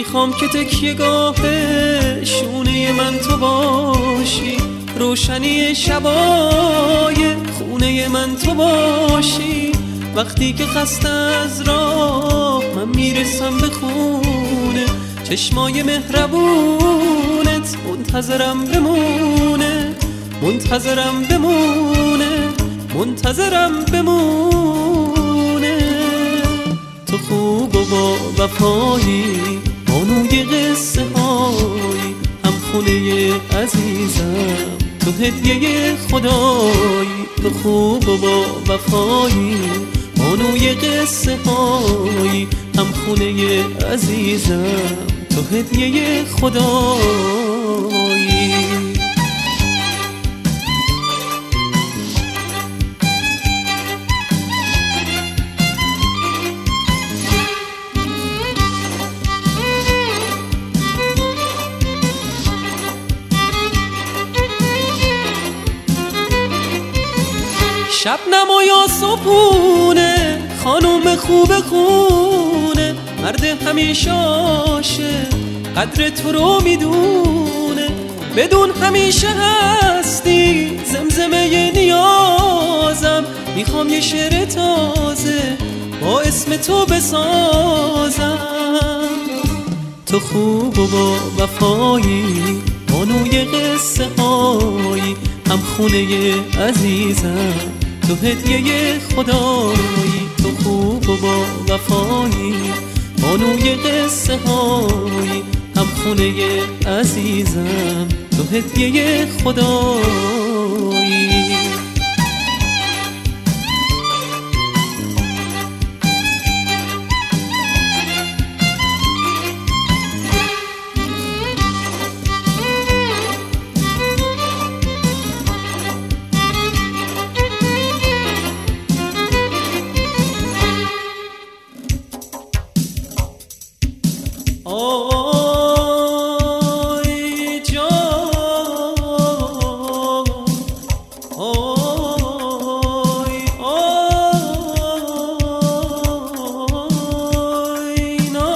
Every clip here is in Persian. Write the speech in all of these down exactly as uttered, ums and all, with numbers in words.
میخوام که تکیه‌گاه شونه من تو باشی، روشنی شبای خونه من تو باشی. وقتی که خسته از راه من میرسم به خونه، چشمای مهربونت منتظرم بمونه، منتظرم بمونه، منتظرم بمونه. تو خوب و با وفایی، بانوی قصه هایی، هم خونه عزیزم تو هدیه خدایی. تو خوب و با وفایی، بانوی قصه هایی، هم خونه عزیزم تو هدیه خدایی. شبنم و یا صبحونه، خانوم خوب خونه، مرد همیشه عاشق قدر تو رو میدونه. بدون همیشه هستی زمزمه نیازم، میخوام یه شعر تازه با اسم تو بسازم. تو خوب و با وفایی، بانوی قصه هایی، هم خونه عزیزم تو هدیه خدایی. تو خوب و با وفایی، بانوی قصه هایی، هم خونه عزیزم تو هدیه خدایی. آی جان، آی آی نا.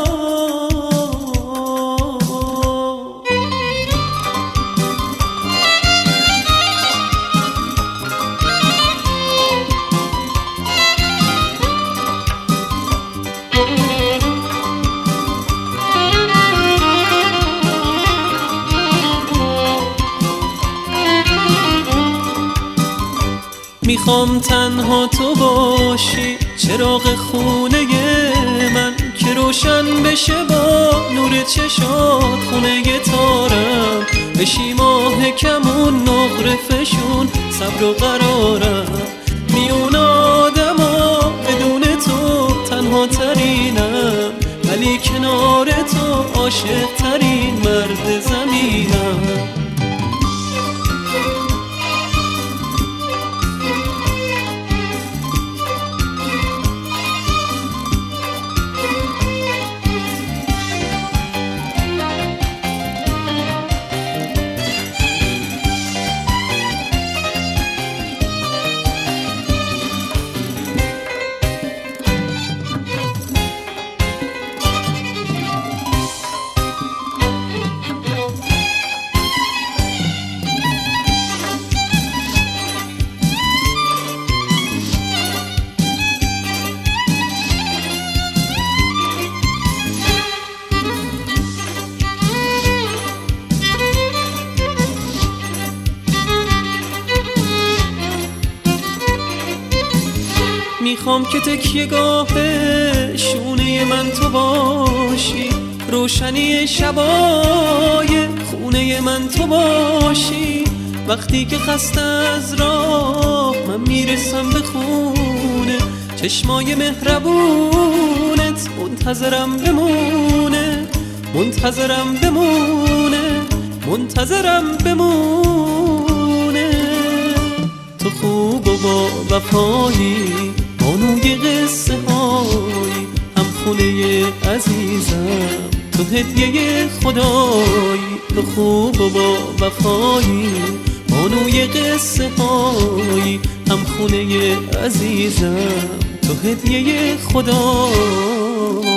میخوام تنها تو باشی، چراغ خونه من که روشن بشه با نور چشات. خونه تارم بشی ماه کمون، نقره فشون صبر و قرارم. میون آدما بدون تو تنها ترینم، ولی کنار تو عاشق ترین مرد زمینم. میخوام که تکیه‌گاه شونه من تو باشی، روشنی شبای خونه من تو باشی. وقتی که خسته از راه من میرسم به خونه، چشمای مهربونت منتظرم بمونه، منتظرم بمونه، منتظرم بمونه. تو خوب و با وفایی، بانوی قصه هایی، هم خونه عزیزم تو هدیه خدایی. تو خوب و با وفایی، بانوی قصه هایی، هم خونه عزیزم تو هدیه خدایی.